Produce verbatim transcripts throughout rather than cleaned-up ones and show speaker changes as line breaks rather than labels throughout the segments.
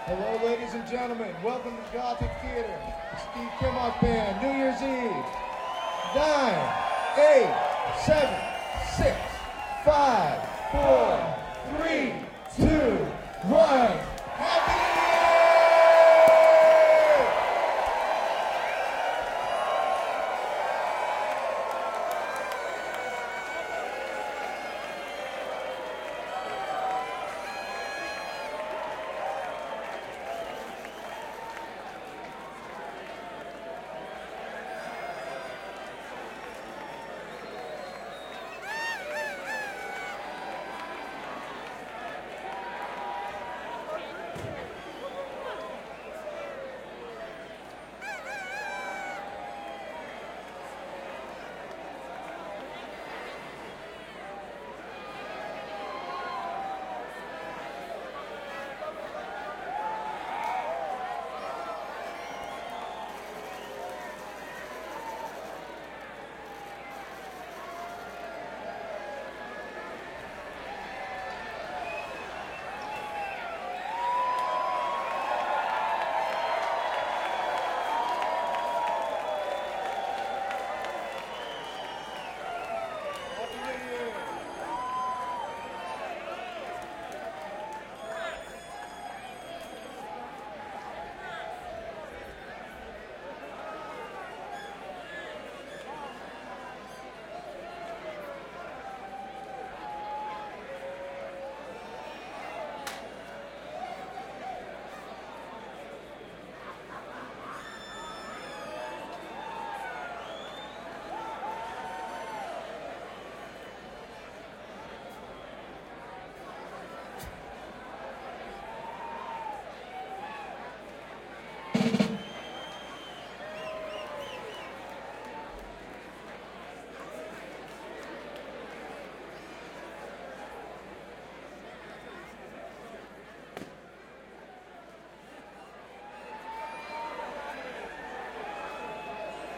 Hello, ladies and gentlemen. Welcome to Gothic Theater. The Steve Kimmock Band, New Year's Eve. Nine, eight, seven, six, five, four, three, two, one. Happy New Year!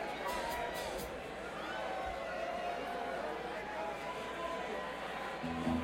Thank you.